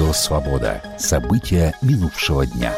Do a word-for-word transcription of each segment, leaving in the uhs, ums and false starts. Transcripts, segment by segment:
Радио «Свобода». События минувшего дня.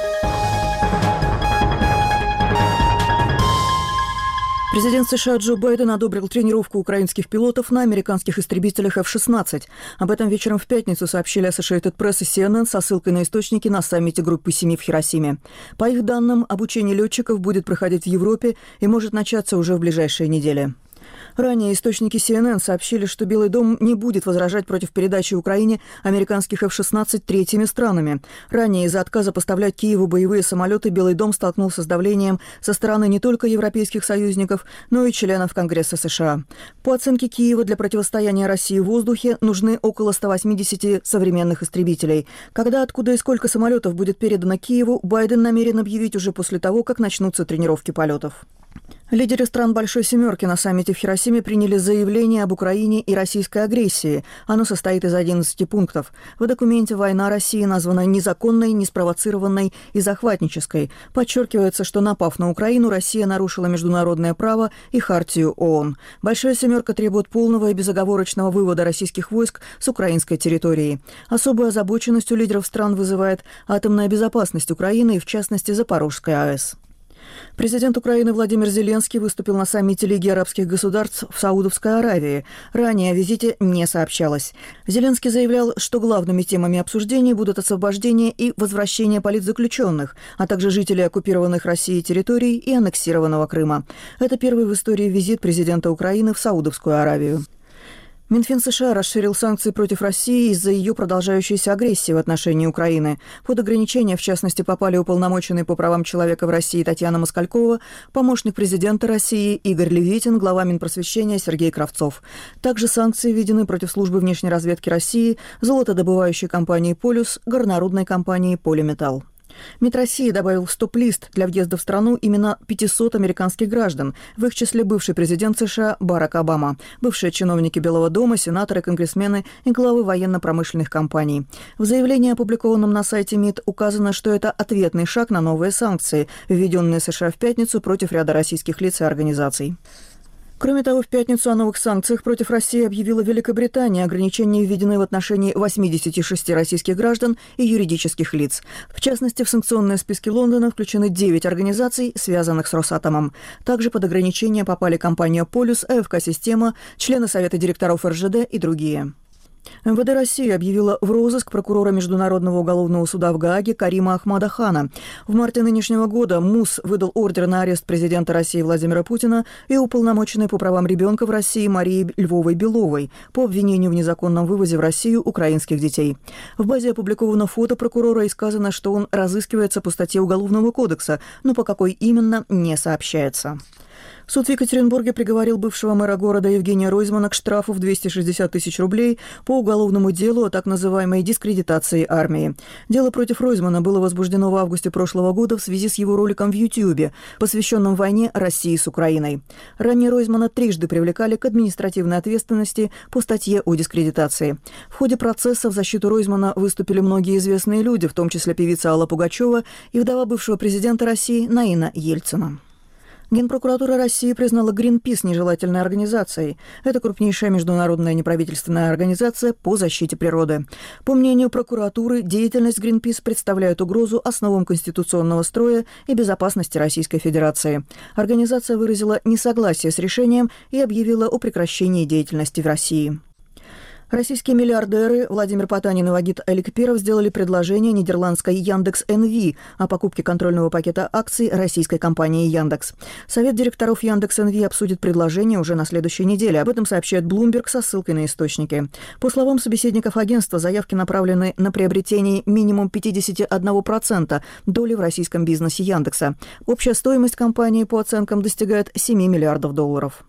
Президент США Джо Байден одобрил тренировку украинских пилотов на американских истребителях эф шестнадцать. Об этом вечером в пятницу сообщили Associated Press и си эн эн со ссылкой на источники на саммите Группы семи в Хиросиме. По их данным, обучение летчиков будет проходить в Европе и может начаться уже в ближайшие недели. Ранее источники си эн эн сообщили, что Белый дом не будет возражать против передачи Украине американских эф шестнадцать третьими странами. Ранее из-за отказа поставлять Киеву боевые самолеты Белый дом столкнулся с давлением со стороны не только европейских союзников, но и членов Конгресса США. По оценке Киева, для противостояния России в воздухе нужны около ста восьмидесяти современных истребителей. Когда, откуда и сколько самолетов будет передано Киеву, Байден намерен объявить уже после того, как начнутся тренировки полетов. Лидеры стран Большой Семерки на саммите в Хиросиме приняли заявление об Украине и российской агрессии. Оно состоит из одиннадцати пунктов. В документе война России названа незаконной, неспровоцированной и захватнической. Подчеркивается, что, напав на Украину, Россия нарушила международное право и хартию ООН. Большая Семерка требует полного и безоговорочного вывода российских войск с украинской территории. Особую озабоченность у лидеров стран вызывает атомная безопасность Украины и, в частности, Запорожская АЭС. Президент Украины Владимир Зеленский выступил на саммите Лиги арабских государств в Саудовской Аравии. Ранее о визите не сообщалось. Зеленский заявлял, что главными темами обсуждений будут освобождение и возвращение политзаключенных, а также жителей оккупированных Россией территорий и аннексированного Крыма. Это первый в истории визит президента Украины в Саудовскую Аравию. Минфин США расширил санкции против России из-за ее продолжающейся агрессии в отношении Украины. Под ограничения, в частности, попали уполномоченный по правам человека в России Татьяна Москалькова, помощник президента России Игорь Левитин, глава Минпросвещения Сергей Кравцов. Также санкции введены против службы внешней разведки России, золотодобывающей компании «Полюс», горнорудной компании «Полиметалл». МИД России добавил в стоп-лист для въезда в страну именно пятисот американских граждан, в их числе бывший президент США Барак Обама, бывшие чиновники Белого дома, сенаторы, конгрессмены и главы военно-промышленных компаний. В заявлении, опубликованном на сайте МИД, указано, что это ответный шаг на новые санкции, введенные США в пятницу против ряда российских лиц и организаций. Кроме того, в пятницу о новых санкциях против России объявила Великобритания. Ограничения введены в отношении восьмидесяти шести российских граждан и юридических лиц. В частности, в санкционные списки Лондона включены девять организаций, связанных с Росатомом. Также под ограничения попали компания «Полюс», АФК-система, члены Совета директоров эр жэ дэ и другие. эм вэ дэ России объявила в розыск прокурора Международного уголовного суда в Гааге Карима Ахмада Хана. В марте нынешнего года МУС выдал ордер на арест президента России Владимира Путина и уполномоченной по правам ребенка в России Марии Львовой-Беловой по обвинению в незаконном вывозе в Россию украинских детей. В базе опубликовано фото прокурора и сказано, что он разыскивается по статье Уголовного кодекса, но по какой именно не сообщается. Суд в Екатеринбурге приговорил бывшего мэра города Евгения Ройзмана к штрафу в двести шестьдесят тысяч рублей по уголовному делу о так называемой дискредитации армии. Дело против Ройзмана было возбуждено в августе прошлого года в связи с его роликом в Ютьюбе, посвященном войне России с Украиной. Ранее Ройзмана трижды привлекали к административной ответственности по статье о дискредитации. В ходе процесса в защиту Ройзмана выступили многие известные люди, в том числе певица Алла Пугачева и вдова бывшего президента России Наина Ельцина. Генпрокуратура России признала Greenpeace нежелательной организацией. Это крупнейшая международная неправительственная организация по защите природы. По мнению прокуратуры, деятельность Greenpeace представляет угрозу основам конституционного строя и безопасности Российской Федерации. Организация выразила несогласие с решением и объявила о прекращении деятельности в России. Российские миллиардеры Владимир Потанин и Вагит Аликперов сделали предложение нидерландской Яндекс эн ви о покупке контрольного пакета акций российской компании Яндекс. Совет директоров Яндекс эн ви обсудит предложение уже на следующей неделе. Об этом сообщает Bloomberg со ссылкой на источники. По словам собеседников агентства, заявки направлены на приобретение минимум пятьдесят один процент доли в российском бизнесе Яндекса. Общая стоимость компании, по оценкам, достигает семи миллиардов долларов.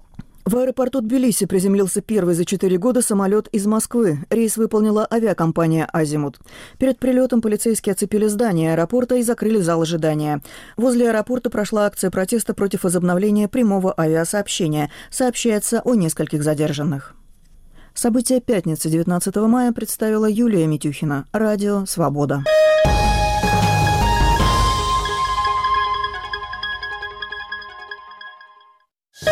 В аэропорту Тбилиси приземлился первый за четыре года самолет из Москвы. Рейс выполнила авиакомпания «Азимут». Перед прилетом полицейские оцепили здание аэропорта и закрыли зал ожидания. Возле аэропорта прошла акция протеста против возобновления прямого авиасообщения. Сообщается о нескольких задержанных. События пятницы, девятнадцатого мая, представила Юлия Митюхина. Радио «Свобода».